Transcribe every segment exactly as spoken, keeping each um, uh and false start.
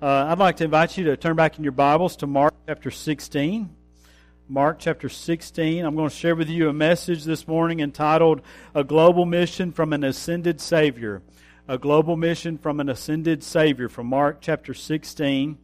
Uh, I'd like to invite you to turn back in your Bibles to Mark chapter sixteen. Mark chapter sixteen. I'm going to share with you a message this morning entitled, A Global Mission from an Ascended Savior. A Global Mission from an Ascended Savior, from Mark chapter sixteen.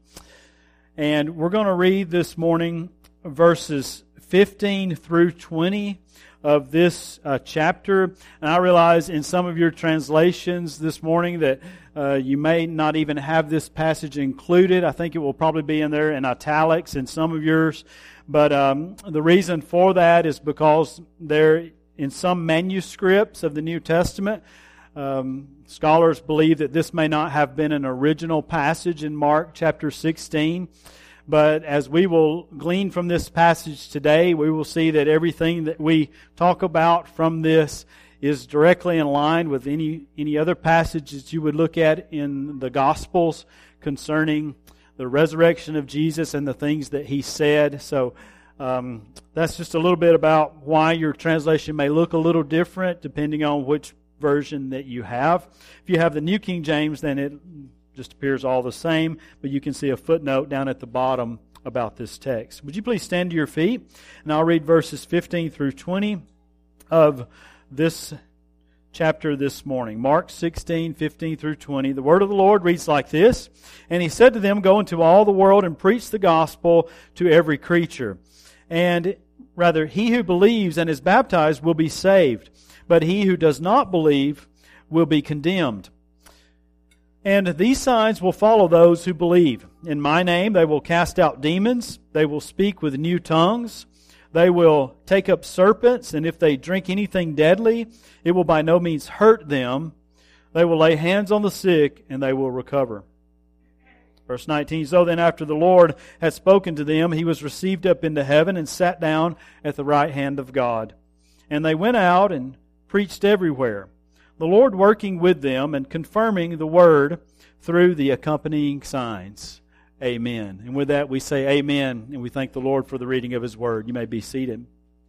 And we're going to read this morning verses fifteen through twenty of this uh, chapter. And I realize in some of your translations this morning that uh, you may not even have this passage included. I think it will probably be in there in italics in some of yours. But um, the reason for that is because there, in some manuscripts of the New Testament, um, scholars believe that this may not have been an original passage in Mark chapter sixteen. But as we will glean from this passage today, we will see that everything that we talk about from this is directly in line with any any other passages you would look at in the Gospels concerning the resurrection of Jesus and the things that He said. So um, that's just a little bit about why your translation may look a little different depending on which version that you have. If you have the New King James, then it just appears all the same, but you can see a footnote down at the bottom about this text. Would you please stand to your feet? And I'll read verses fifteen through twenty of this chapter this morning. Mark sixteen, fifteen through twenty. The word of the Lord reads like this. And He said to them, Go into all the world and preach the gospel to every creature. And rather, he who believes and is baptized will be saved, but he who does not believe will be condemned. And these signs will follow those who believe. In my name they will cast out demons. They will speak with new tongues. They will take up serpents, and if they drink anything deadly, it will by no means hurt them. They will lay hands on the sick, and they will recover. Verse nineteen, So then after the Lord had spoken to them, He was received up into heaven and sat down at the right hand of God. And they went out and preached everywhere, the Lord working with them and confirming the word through the accompanying signs. Amen. And with that we say amen, and we thank the Lord for the reading of His word. You may be seated.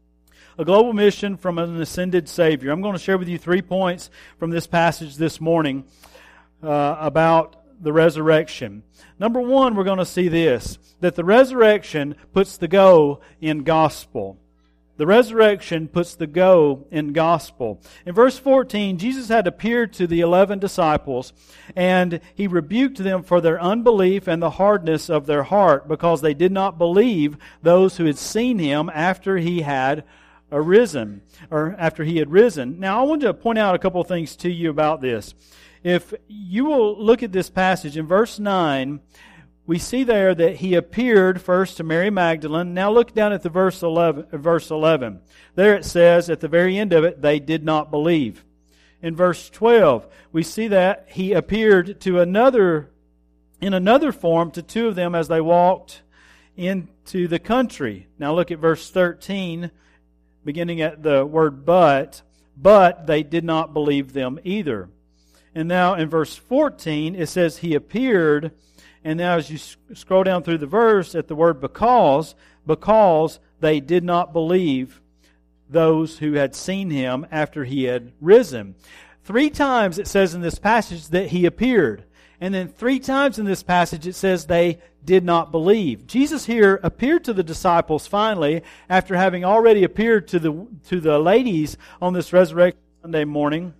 A global mission from an ascended Savior. I'm going to share with you three points from this passage this morning uh, about the resurrection. Number one, we're going to see this, that the resurrection puts the go in gospel. The resurrection puts the go in gospel. In verse fourteen, Jesus had appeared to the eleven disciples, and He rebuked them for their unbelief and the hardness of their heart, because they did not believe those who had seen Him after He had arisen, or after He had risen. Now, I want to point out a couple of things to you about this. If you will look at this passage in verse nine, we see there that He appeared first to Mary Magdalene. Now look down at the verse eleven. Verse eleven. There it says at the very end of it, they did not believe. In verse twelve, we see that He appeared to another, in another form, to two of them as they walked into the country. Now look at verse thirteen, beginning at the word but. But they did not believe them either. And now in verse fourteen, it says He appeared. And now as you scroll down through the verse at the word because, because they did not believe those who had seen Him after He had risen. Three times it says in this passage that He appeared. And then three times in this passage it says they did not believe. Jesus here appeared to the disciples finally, after having already appeared to the, to the ladies on this Resurrection Sunday morning.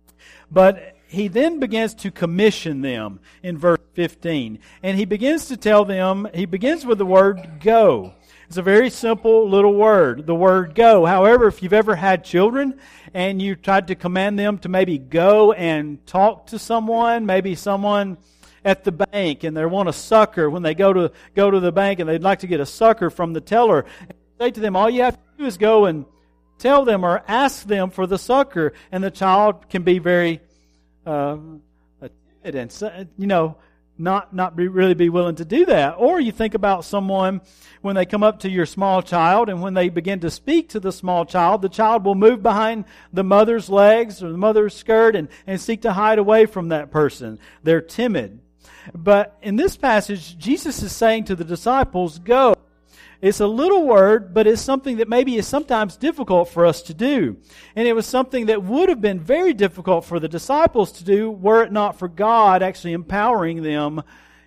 But He then begins to commission them in verse fifteen. And He begins to tell them, He begins with the word go. It's a very simple little word, the word go. However, if you've ever had children and you tried to command them to maybe go and talk to someone, maybe someone at the bank, and they want a sucker when they go to go to the bank and they'd like to get a sucker from the teller, say to them, all you have to do is go and tell them or ask them for the sucker, and the child can be very Uh, and you know, not not be, really be willing to do that. Or you think about someone when they come up to your small child, and when they begin to speak to the small child, the child will move behind the mother's legs or the mother's skirt and, and seek to hide away from that person. They're timid. But in this passage, Jesus is saying to the disciples, go. It's a little word, but it's something that maybe is sometimes difficult for us to do. And it was something that would have been very difficult for the disciples to do were it not for God actually empowering them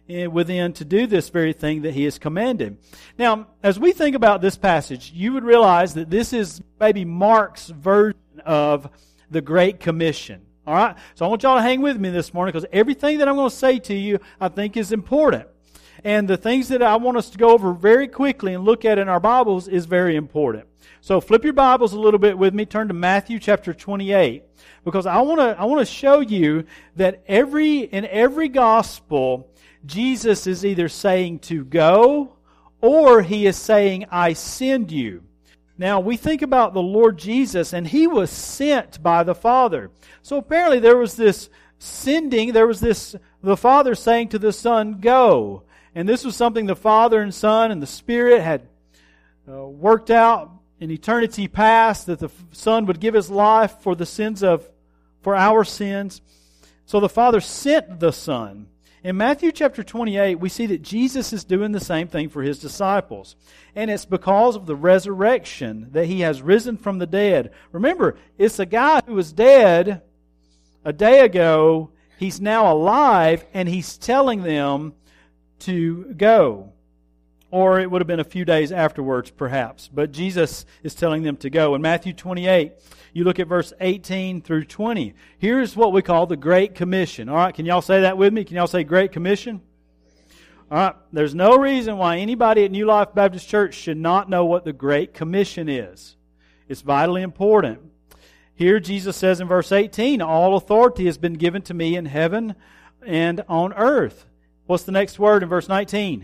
within to do this very thing that He has commanded. Now, as we think about this passage, you would realize that this is maybe Mark's version of the Great Commission. All right? So I want y'all to hang with me this morning because everything that I'm going to say to you, I think is important. And the things that I want us to go over very quickly and look at in our Bibles is very important. So flip your Bibles a little bit with me. Turn to Matthew chapter twenty-eight. Because I want to I want to show you that every in every gospel, Jesus is either saying to go or He is saying, I send you. Now, we think about the Lord Jesus, and He was sent by the Father. So apparently there was this sending, there was this, the Father saying to the Son, go. And this was something the Father and Son and the Spirit had uh, worked out in eternity past, that the Son would give His life for the sins of, for our sins. So the Father sent the Son. In Matthew chapter twenty-eight, we see that Jesus is doing the same thing for His disciples. And it's because of the resurrection that He has risen from the dead. Remember, it's a guy who was dead a day ago. He's now alive, and He's telling them to go. Or it would have been a few days afterwards, perhaps. But Jesus is telling them to go. In Matthew twenty-eight, you look at verse eighteen through twenty. Here's what we call the Great Commission. All right, can y'all say that with me? Can y'all say Great Commission? All right, there's no reason why anybody at New Life Baptist Church should not know what the Great Commission is. It's vitally important. Here Jesus says in verse eighteen, all authority has been given to me in heaven and on earth. What's the next word in verse nineteen?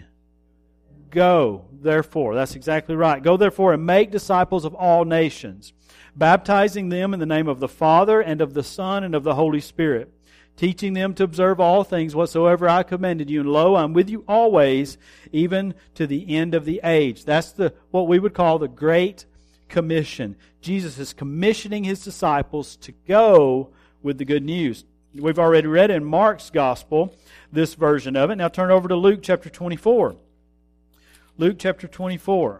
Go, therefore. That's exactly right. Go, therefore, and make disciples of all nations, baptizing them in the name of the Father and of the Son and of the Holy Spirit, teaching them to observe all things whatsoever I commanded you. And lo, I'm with you always, even to the end of the age. That's the what we would call the Great Commission. Jesus is commissioning His disciples to go with the good news. We've already read in Mark's Gospel this version of it. Now turn over to Luke chapter twenty-four. Luke chapter twenty-four.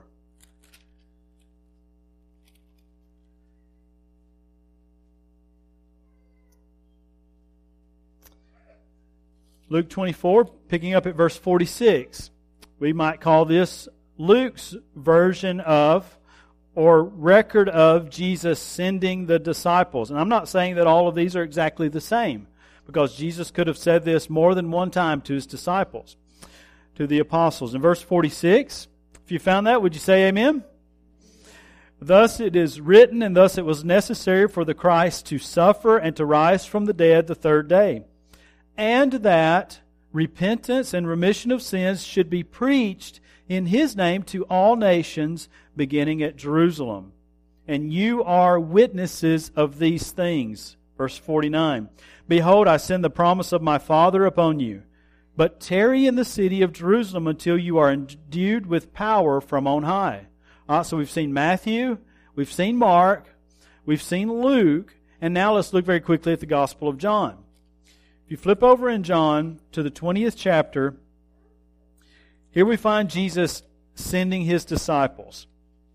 Luke twenty-four, picking up at verse forty-six. We might call this Luke's version of, or record of, Jesus sending the disciples. And I'm not saying that all of these are exactly the same, because Jesus could have said this more than one time to His disciples, to the apostles. In verse forty-six, if you found that, would you say amen? Thus it is written, and thus it was necessary for the Christ to suffer and to rise from the dead the third day, and that repentance and remission of sins should be preached in His name to all nations, beginning at Jerusalem. And you are witnesses of these things. Verse forty-nine, behold, I send the promise of my Father upon you. But tarry in the city of Jerusalem until you are endued with power from on high. All right, so we've seen Matthew, we've seen Mark, we've seen Luke, and now let's look very quickly at the Gospel of John. If you flip over in John to the twentieth chapter, here we find Jesus sending His disciples.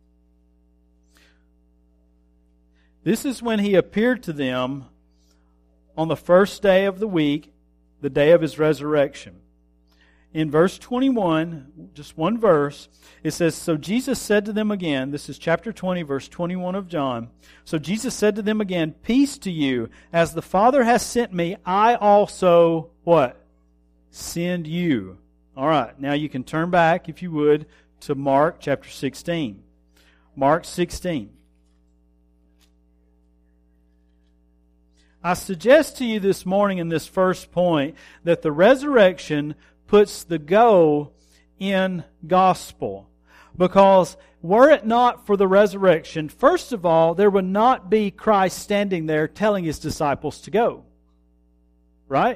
This is when He appeared to them on the first day of the week, the day of His resurrection. In verse twenty-one, just one verse, it says, so Jesus said to them again, this is chapter twenty, verse twenty-one of John. So Jesus said to them again, peace to you. As the Father has sent me, I also, what? Send you. All right, now you can turn back, if you would, to Mark chapter sixteen. Mark sixteen. I suggest to you this morning in this first point that the resurrection puts the go in gospel. Because were it not for the resurrection, first of all, there would not be Christ standing there telling His disciples to go. Right?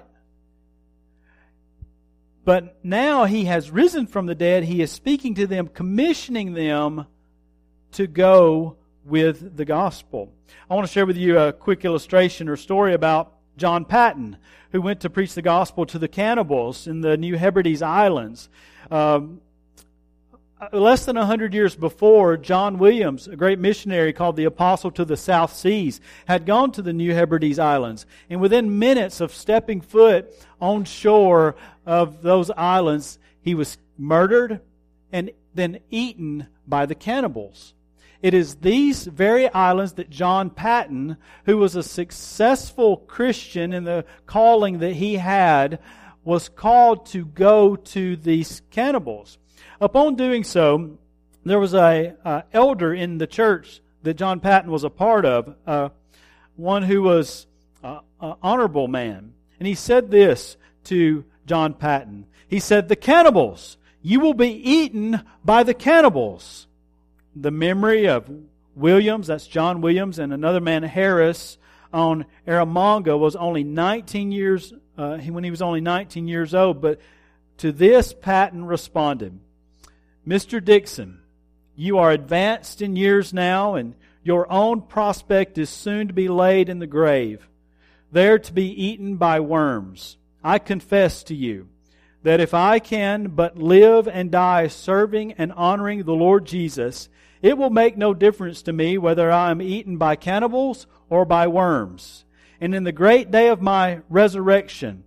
But now He has risen from the dead. He is speaking to them, commissioning them to go with the gospel. I want to share with you a quick illustration or story about John Patton, who went to preach the gospel to the cannibals in the New Hebrides Islands. Um, less than a hundred years before, John Williams, a great missionary called the Apostle to the South Seas, had gone to the New Hebrides Islands. And within minutes of stepping foot on shore of those islands, he was murdered and then eaten by the cannibals. It is these very islands that John Paton, who was a successful Christian in the calling that he had, was called to go to these cannibals. Upon doing so, there was a uh, elder in the church that John Paton was a part of, uh, one who was uh, an honorable man. And he said this to John Paton. He said, "The cannibals, you will be eaten by the cannibals." The memory of Williams, that's John Williams, and another man, Harris, on Erromango was only nineteen years, uh, when he was only nineteen years old. But to this, Paton responded, "Mister Dixon, you are advanced in years now, and your own prospect is soon to be laid in the grave, there to be eaten by worms. I confess to you that if I can but live and die serving and honoring the Lord Jesus, it will make no difference to me whether I am eaten by cannibals or by worms. And in the great day of my resurrection,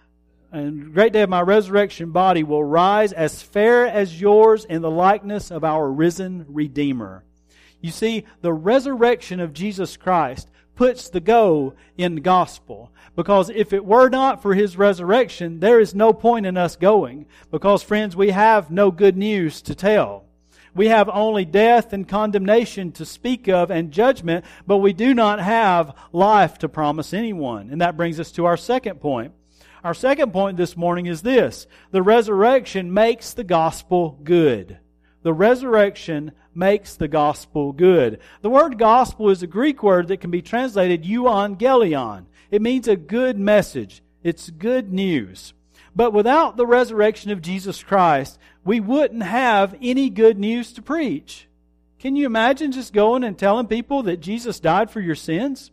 and the great day of my resurrection body will rise as fair as yours in the likeness of our risen Redeemer." You see, the resurrection of Jesus Christ puts the go in the gospel. Because if it were not for His resurrection, there is no point in us going. Because, friends, we have no good news to tell. We have only death and condemnation to speak of and judgment, but we do not have life to promise anyone. And that brings us to our second point. Our second point this morning is this: the resurrection makes the gospel good. The resurrection makes the gospel good. The word gospel is a Greek word that can be translated euangelion. It means a good message. It's good news. But without the resurrection of Jesus Christ, we wouldn't have any good news to preach. Can you imagine just going and telling people that Jesus died for your sins?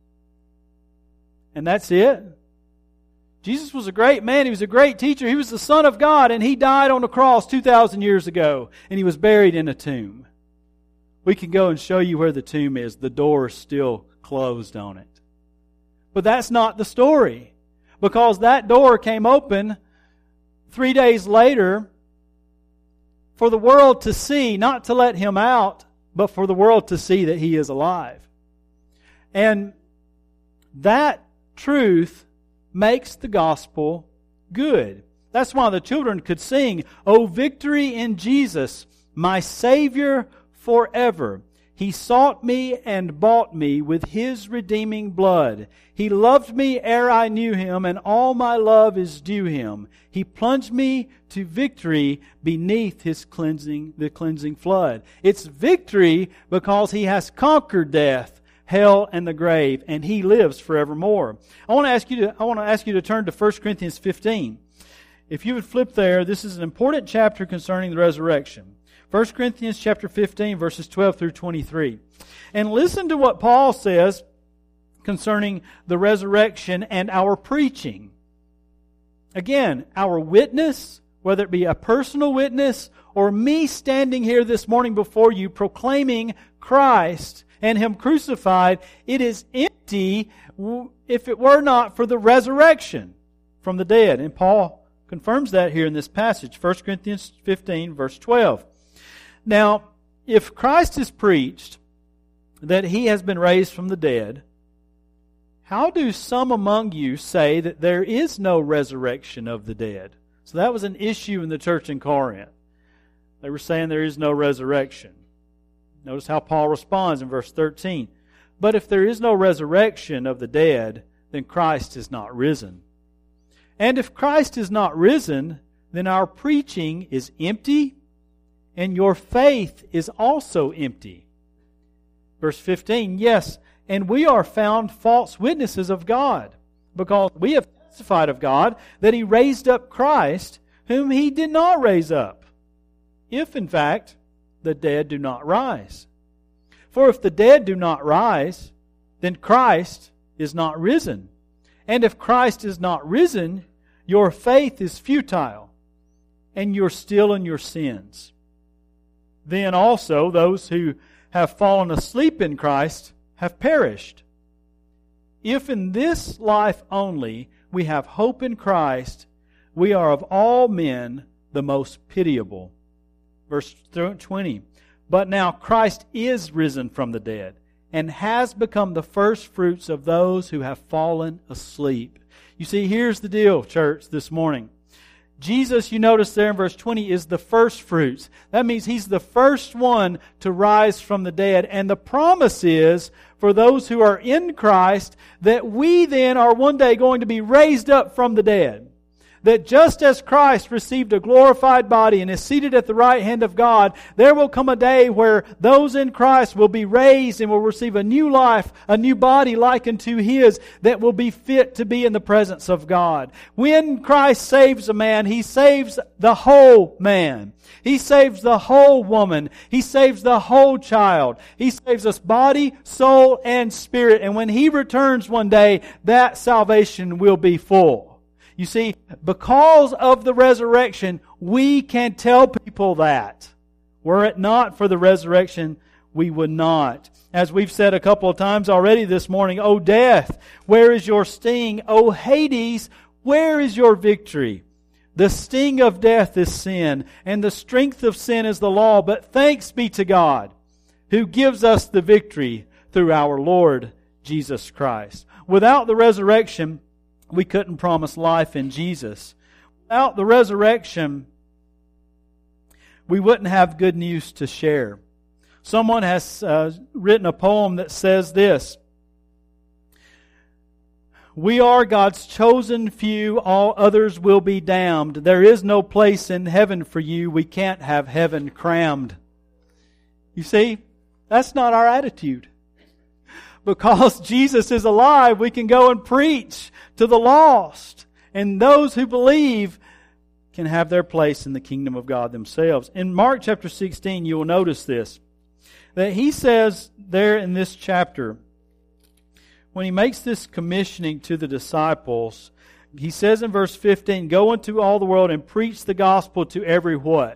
And that's it? Jesus was a great man. He was a great teacher. He was the Son of God, and He died on the cross two thousand years ago, and He was buried in a tomb. We can go and show you where the tomb is. The door is still closed on it. But that's not the story, because that door came open three days later for the world to see, not to let Him out, but for the world to see that He is alive. And that truth makes the gospel good. That's why the children could sing, "O victory in Jesus, my Savior forever. He sought me and bought me with His redeeming blood. He loved me ere I knew Him, and all my love is due Him. He plunged me to victory beneath His cleansing, the cleansing flood." It's victory because He has conquered death, hell, and the grave, and He lives forevermore. I want to ask you to I want to ask you to turn to First Corinthians fifteen. If you would flip there, this is an important chapter concerning the resurrection. First Corinthians chapter fifteen, verses twelve through twenty-three. And listen to what Paul says concerning the resurrection and our preaching. Again, our witness, whether it be a personal witness or me standing here this morning before you proclaiming Christ and Him crucified, it is empty if it were not for the resurrection from the dead. And Paul confirms that here in this passage, First Corinthians fifteen, verse twelve. Now, if Christ is preached that He has been raised from the dead, how do some among you say that there is no resurrection of the dead? So that was an issue in the church in Corinth. They were saying there is no resurrection. Notice how Paul responds in verse thirteen. "But if there is no resurrection of the dead, then Christ is not risen. And if Christ is not risen, then our preaching is empty, and your faith is also empty." Verse fifteen, "Yes, and we are found false witnesses of God, because we have testified of God that He raised up Christ, whom He did not raise up, if in fact the dead do not rise. For if the dead do not rise, then Christ is not risen. And if Christ is not risen, your faith is futile, and you're still in your sins. then also those who have fallen asleep in Christ have perished. If in this life only we have hope in Christ, we are of all men the most pitiable. Verse twenty. But now Christ is risen from the dead, and has become the first fruits of those who have fallen asleep. You see, here's the deal, church, this morning. Jesus, you notice there in verse twenty, is the first fruits. That means He's the first one to rise from the dead. And the promise is, for those who are in Christ, that we then are one day going to be raised up from the dead. That just as Christ received a glorified body and is seated at the right hand of God, there will come a day where those in Christ will be raised and will receive a new life, a new body like unto His, that will be fit to be in the presence of God. When Christ saves a man, He saves the whole man. He saves the whole woman. He saves the whole child. He saves us body, soul, and spirit. And when He returns one day, that salvation will be full. You see, because of the resurrection, we can tell people that. Were it not for the resurrection, we would not. As we've said a couple of times already this morning, O death, where is your sting? O Hades, where is your victory? The sting of death is sin, and the strength of sin is the law. But thanks be to God, who gives us the victory through our Lord Jesus Christ. Without the resurrection, we couldn't promise life in Jesus. Without the resurrection, we wouldn't have good news to share. Someone has uh, written a poem that says this: "We are God's chosen few, all others will be damned. There is no place in heaven for you, we can't have heaven crammed." You see, that's not our attitude. Because Jesus is alive, we can go and preach to the lost. And those who believe can have their place in the kingdom of God themselves. In Mark chapter sixteen, you will notice this. That He says there in this chapter, when He makes this commissioning to the disciples, He says in verse fifteen, "Go into all the world and preach the gospel to every" what?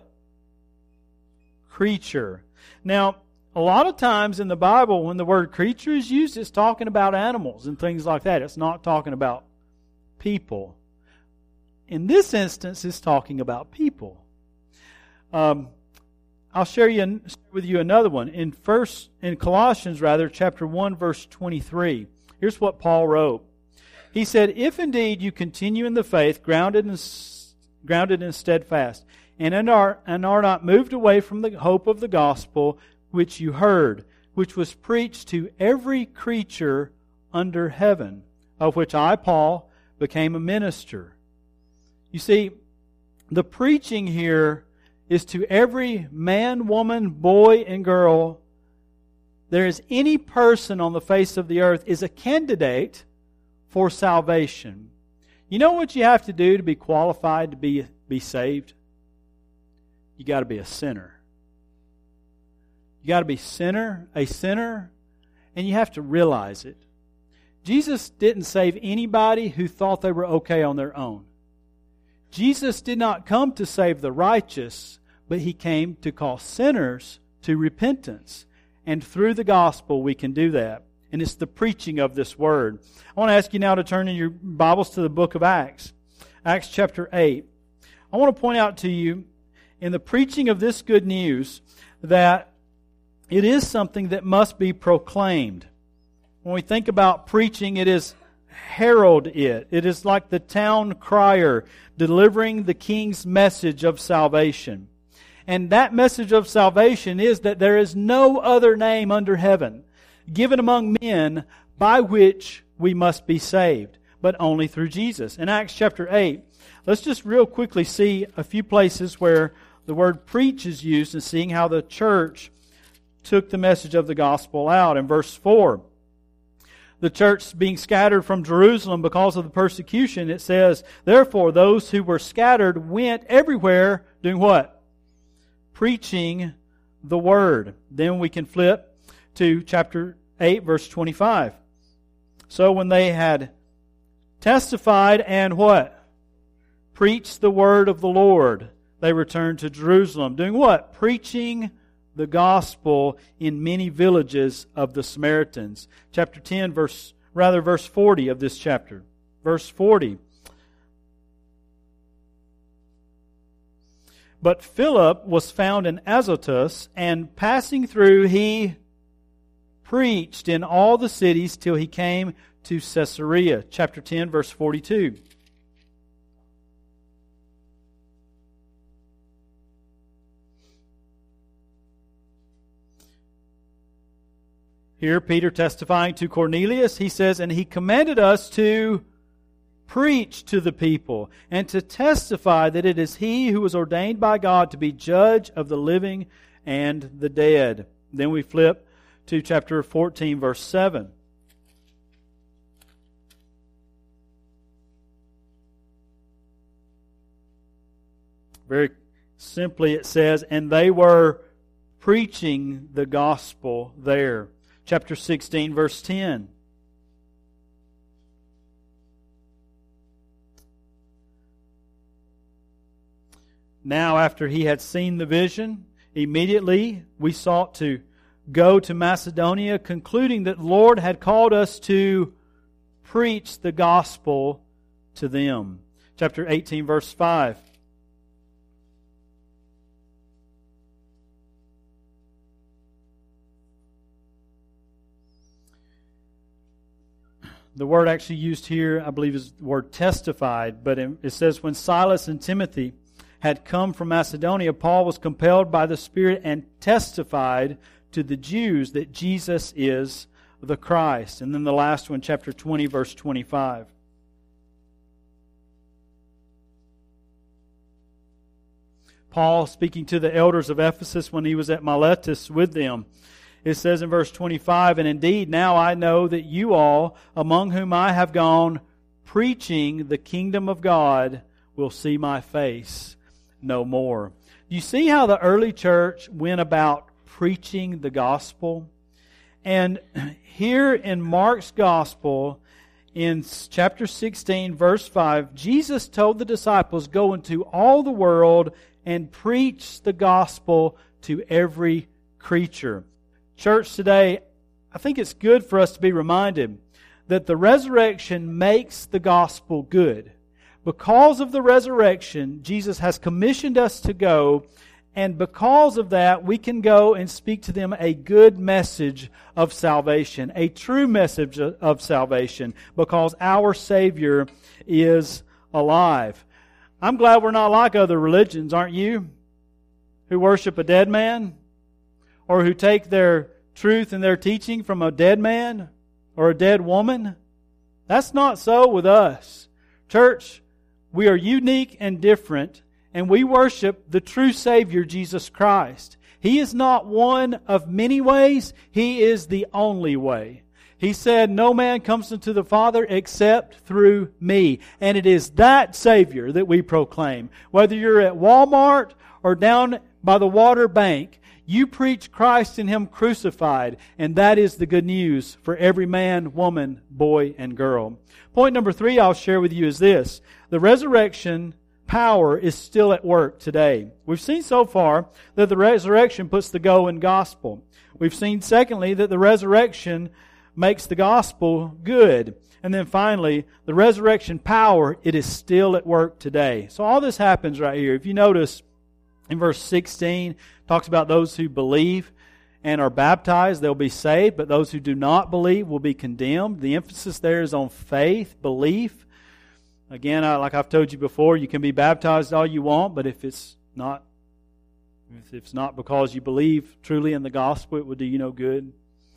Creature. Now, a lot of times in the Bible, when the word creature is used, it's talking about animals and things like that. It's not talking about people. In this instance, it's talking about people. Um, I'll share, you, share with you another one. In first, in Colossians, rather, chapter one, verse twenty-three. Here's what Paul wrote. He said, "If indeed you continue in the faith, grounded and, grounded and steadfast, and are, and are not moved away from the hope of the gospel, which you heard, which was preached to every creature under heaven, of which I, Paul, became a minister." You see, the preaching here is to every man, woman, boy, and girl. There is any person on the face of the earth is a candidate for salvation. You know what you have to do to be qualified to be, be saved? You got to be a sinner. You got to be sinner, a sinner, and you have to realize it. Jesus didn't save anybody who thought they were okay on their own. Jesus did not come to save the righteous, but He came to call sinners to repentance. And through the gospel we can do that. And it's the preaching of this word. I want to ask you now to turn in your Bibles to the book of Acts. Acts chapter eight. I want to point out to you in the preaching of this good news that it is something that must be proclaimed. When we think about preaching, it is herald it. It is like the town crier delivering the king's message of salvation. And that message of salvation is that there is no other name under heaven given among men by which we must be saved, but only through Jesus. In Acts chapter eight, let's just real quickly see a few places where the word preach is used and seeing how the church took the message of the gospel out. In verse four, the church being scattered from Jerusalem because of the persecution, it says, "Therefore those who were scattered went everywhere," doing what? Preaching the word. Then we can flip to chapter eight, verse twenty-five. "So when they had testified and" what? "Preached the word of the Lord, they returned to Jerusalem." Doing what? Preaching the gospel in many villages of the Samaritans. Chapter ten, verse rather verse forty of this chapter. Verse forty. But Philip was found in Azotus, and passing through he preached in all the cities till he came to Caesarea. Chapter ten, verse forty-two. Here, Peter testifying to Cornelius, he says, and he commanded us to preach to the people and to testify that it is he who was ordained by God to be judge of the living and the dead. Then we flip to chapter fourteen, verse seven. Very simply it says, and they were preaching the gospel there. Chapter sixteen, verse ten. Now, after he had seen the vision, immediately we sought to go to Macedonia, concluding that the Lord had called us to preach the gospel to them. Chapter eighteen, verse five. The word actually used here, I believe, is the word testified, but it says, when Silas and Timothy had come from Macedonia, Paul was compelled by the Spirit and testified to the Jews that Jesus is the Christ. And then the last one, chapter twenty, verse twenty-five. Paul speaking to the elders of Ephesus when he was at Miletus with them. It says in verse twenty-five, and indeed now I know that you all, among whom I have gone preaching the kingdom of God, will see my face no more. You see how the early church went about preaching the gospel? And here in Mark's gospel, in chapter sixteen, verse five, Jesus told the disciples, go into all the world and preach the gospel to every creature. Church today, I think it's good for us to be reminded that the resurrection makes the gospel good. Because of the resurrection, Jesus has commissioned us to go, and because of that, we can go and speak to them a good message of salvation, a true message of salvation, because our Savior is alive. I'm glad we're not like other religions, aren't you? Who worship a dead man? Or who take their truth and their teaching from a dead man or a dead woman? That's not so with us. Church, we are unique and different, and we worship the true Savior, Jesus Christ. He is not one of many ways. He is the only way. He said, no man comes unto the Father except through me. And it is that Savior that we proclaim. Whether you're at Walmart or down by the water bank, you preach Christ and Him crucified, and that is the good news for every man, woman, boy, and girl. Point number three I'll share with you is this. The resurrection power is still at work today. We've seen so far that the resurrection puts the go in gospel. We've seen, secondly, that the resurrection makes the gospel good. And then finally, the resurrection power, it is still at work today. So all this happens right here. If you notice, in verse sixteen, talks about those who believe and are baptized, they'll be saved, but those who do not believe will be condemned. The emphasis there is on faith, belief. Again, I, like I've told you before, you can be baptized all you want, but if it's not if it's not because you believe truly in the gospel, it will do you no good.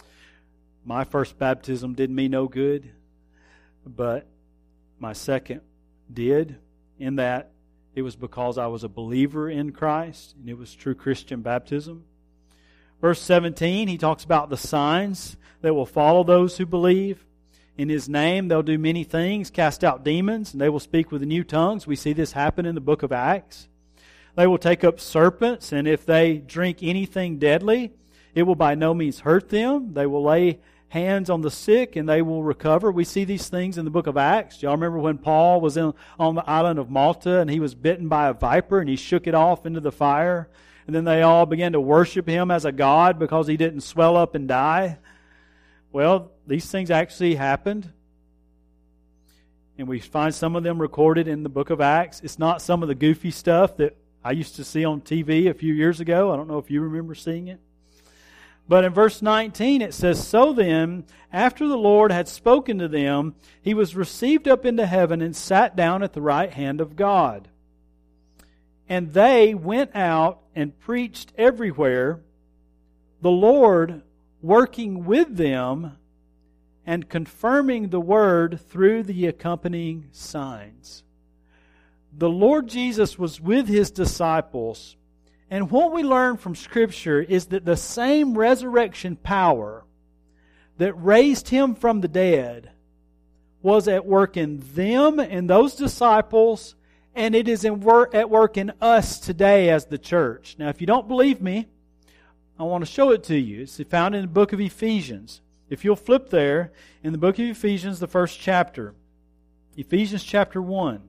My first baptism did me no good, but my second did, in that it was because I was a believer in Christ, and it was true Christian baptism. Verse seventeen, he talks about the signs that will follow those who believe. In His name, they'll do many things, cast out demons, and they will speak with new tongues. We see this happen in the book of Acts. They will take up serpents, and if they drink anything deadly, it will by no means hurt them. They will lay hands on the sick and they will recover. We see these things in the book of Acts. Do y'all remember when Paul was in, on the island of Malta and he was bitten by a viper and he shook it off into the fire? And then they all began to worship him as a god because he didn't swell up and die. Well, these things actually happened. And we find some of them recorded in the book of Acts. It's not some of the goofy stuff that I used to see on T V a few years ago. I don't know if you remember seeing it. But in verse nineteen it says, "So then, after the Lord had spoken to them, He was received up into heaven and sat down at the right hand of God. And they went out and preached everywhere, the Lord working with them and confirming the word through the accompanying signs." The Lord Jesus was with His disciples. And what we learn from Scripture is that the same resurrection power that raised Him from the dead was at work in them and those disciples, and it is in work, at work in us today as the church. Now, if you don't believe me, I want to show it to you. It's found in the book of Ephesians. If you'll flip there, in the book of Ephesians, the first chapter. Ephesians chapter one.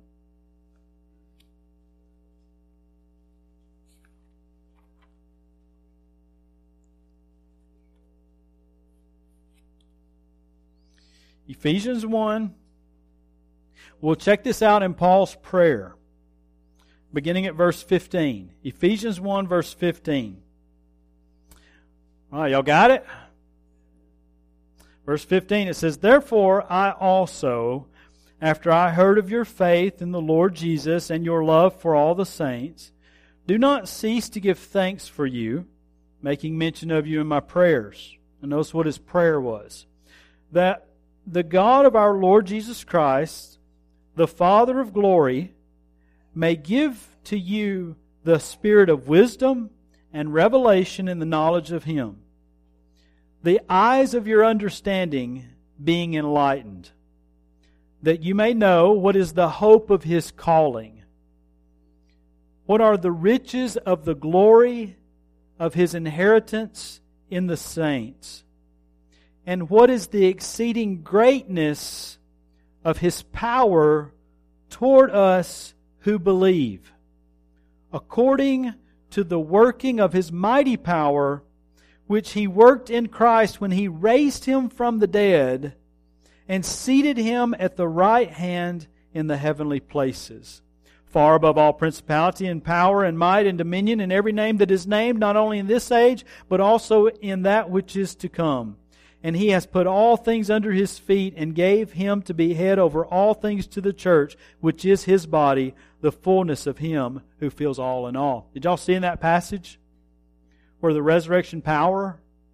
Ephesians one. We'll check this out in Paul's prayer, beginning at verse fifteen. Ephesians one, verse fifteen. All right, y'all got it? Verse fifteen, it says, "Therefore I also, after I heard of your faith in the Lord Jesus and your love for all the saints, do not cease to give thanks for you, making mention of you in my prayers." And notice what his prayer was. "That the God of our Lord Jesus Christ, the Father of glory, may give to you the spirit of wisdom and revelation in the knowledge of Him, the eyes of your understanding being enlightened, that you may know what is the hope of His calling, what are the riches of the glory of His inheritance in the saints, and what is the exceeding greatness of His power toward us who believe, according to the working of His mighty power, which He worked in Christ when He raised Him from the dead and seated Him at the right hand in the heavenly places, far above all principality and power and might and dominion and every name that is named, not only in this age, but also in that which is to come. And He has put all things under His feet and gave Him to be head over all things to the church, which is His body, the fullness of Him who fills all in all." Did y'all see in that passage where the resurrection power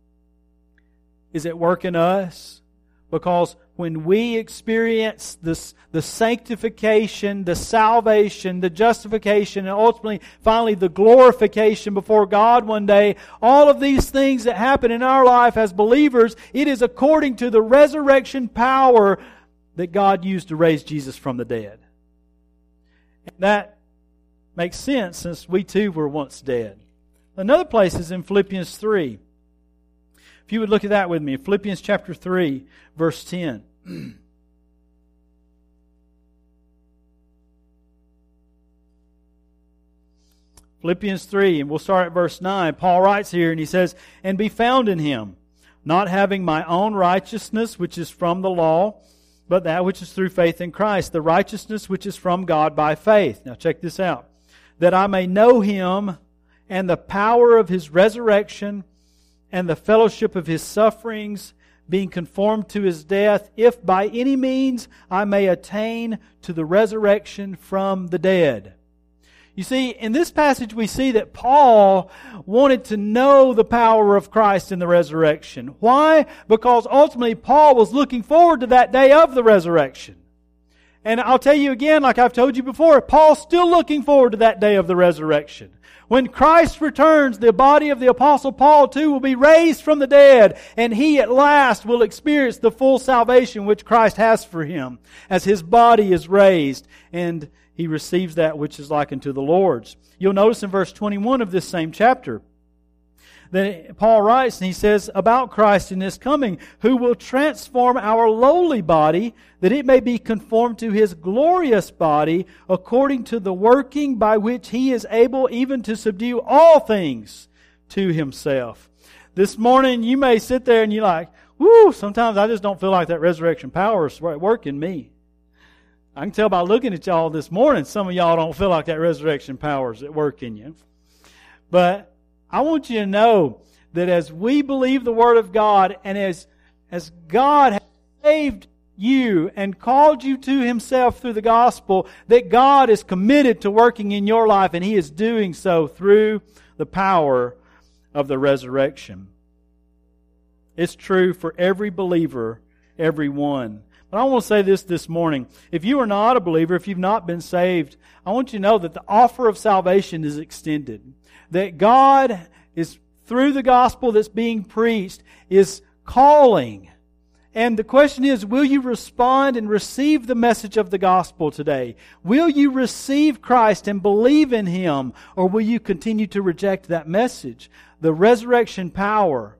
is at work in us? Because when we experience this, the sanctification, the salvation, the justification, and ultimately, finally, the glorification before God one day, all of these things that happen in our life as believers, it is according to the resurrection power that God used to raise Jesus from the dead. And that makes sense since we too were once dead. Another place is in Philippians three. If you would look at that with me, Philippians chapter three, verse ten. Philippians three, and we'll start at verse nine. Paul writes here, and he says, "And be found in Him, not having my own righteousness, which is from the law, but that which is through faith in Christ, the righteousness which is from God by faith." Now check this out. "That I may know Him and the power of His resurrection and the fellowship of His sufferings, being conformed to His death, if by any means I may attain to the resurrection from the dead." You see, in this passage we see that Paul wanted to know the power of Christ in the resurrection. Why? Because ultimately Paul was looking forward to that day of the resurrection. And I'll tell you again, like I've told you before, Paul's still looking forward to that day of the resurrection. When Christ returns, the body of the Apostle Paul too will be raised from the dead, and he at last will experience the full salvation which Christ has for him, as his body is raised, and he receives that which is like unto the Lord's. You'll notice in verse twenty-one of this same chapter, Then Paul writes and he says about Christ in His coming, who will transform our lowly body that it may be conformed to His glorious body according to the working by which He is able even to subdue all things to Himself. This morning you may sit there and you're like, whoo, sometimes I just don't feel like that resurrection power is at work in me. I can tell by looking at y'all this morning, some of y'all don't feel like that resurrection power is at work in you. But I want you to know that as we believe the Word of God and as, as God has saved you and called you to Himself through the gospel, that God is committed to working in your life, and He is doing so through the power of the resurrection. It's true for every believer, every one. But I want to say this this morning. If you are not a believer, if you've not been saved, I want you to know that the offer of salvation is extended. That God is, through the gospel that's being preached, is calling. And the question is, will you respond and receive the message of the gospel today? Will you receive Christ and believe in Him? Or will you continue to reject that message? The resurrection power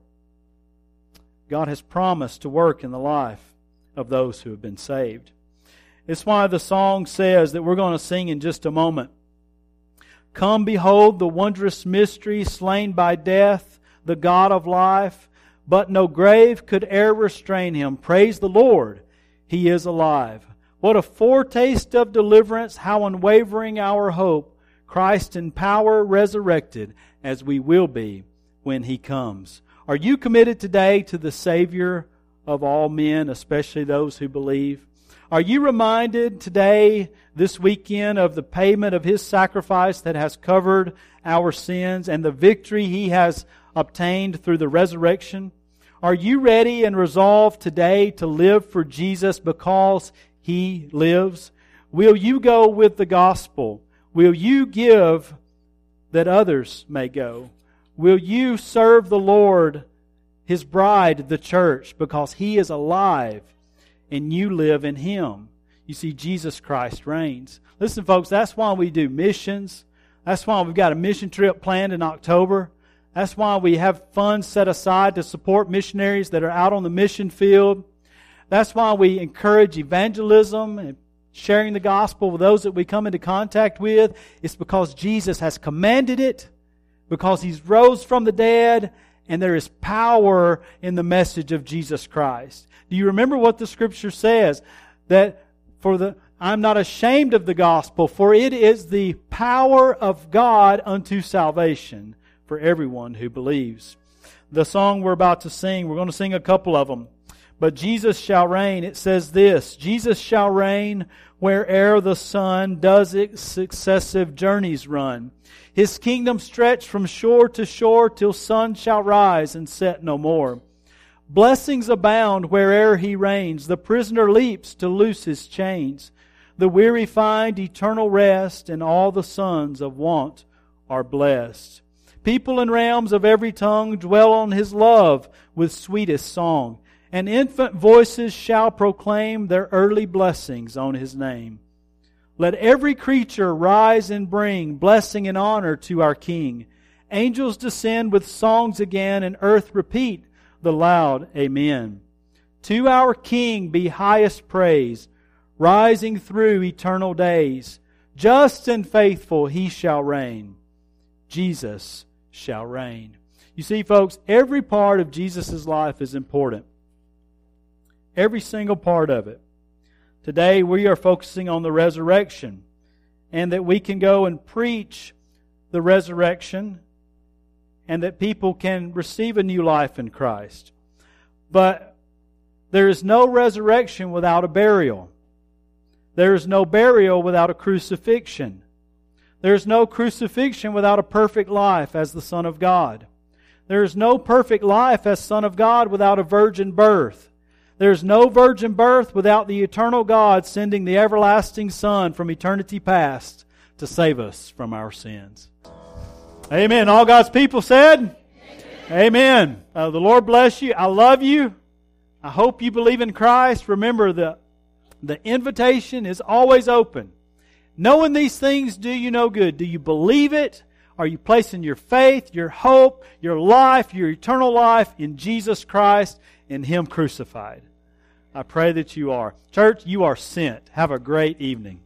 God has promised to work in the life of those who have been saved. It's why the song says that we're going to sing in just a moment. Come behold the wondrous mystery, slain by death, the God of life. But no grave could e'er restrain Him. Praise the Lord, He is alive. What a foretaste of deliverance, how unwavering our hope. Christ in power resurrected, as we will be when He comes. Are you committed today to the Savior of all men, especially those who believe? Are you reminded today, this weekend, of the payment of His sacrifice that has covered our sins and the victory He has obtained through the resurrection? Are you ready and resolved today to live for Jesus because He lives? Will you go with the gospel? Will you give that others may go? Will you serve the Lord, His bride, the church, because He is alive and you live in Him? You see, Jesus Christ reigns. Listen, folks, that's why we do missions. That's why we've got a mission trip planned in October. That's why we have funds set aside to support missionaries that are out on the mission field. That's why we encourage evangelism and sharing the gospel with those that we come into contact with. It's because Jesus has commanded it, because He's rose from the dead, and there is power in the message of Jesus Christ. Do you remember what the Scripture says? That for the I'm not ashamed of the gospel, for it is the power of God unto salvation for everyone who believes. The song we're about to sing, we're going to sing a couple of them. But Jesus shall reign. It says this, Jesus shall reign where'er the sun does its successive journeys run. His kingdom stretch from shore to shore till sun shall rise and set no more. Blessings abound where'er He reigns. The prisoner leaps to loose his chains. The weary find eternal rest, and all the sons of want are blessed. People in realms of every tongue dwell on His love with sweetest song, and infant voices shall proclaim their early blessings on His name. Let every creature rise and bring blessing and honor to our King. Angels descend with songs again, and earth repeat the loud Amen. To our King be highest praise, rising through eternal days. Just and faithful He shall reign. Jesus shall reign. You see, folks, every part of Jesus' life is important. Every single part of it. Today we are focusing on the resurrection, and that we can go and preach the resurrection, and that people can receive a new life in Christ. But there is no resurrection without a burial. There is no burial without a crucifixion. There is no crucifixion without a perfect life as the Son of God. There is no perfect life as Son of God without a virgin birth. There is no virgin birth without the eternal God sending the everlasting Son from eternity past to save us from our sins. Amen. All God's people said? Amen. Amen. Uh, the Lord bless you. I love you. I hope you believe in Christ. Remember, the, the invitation is always open. Knowing these things do you no good. Do you believe it? Are you placing your faith, your hope, your life, your eternal life in Jesus Christ and Him crucified? I pray that you are. Church, you are sent. Have a great evening.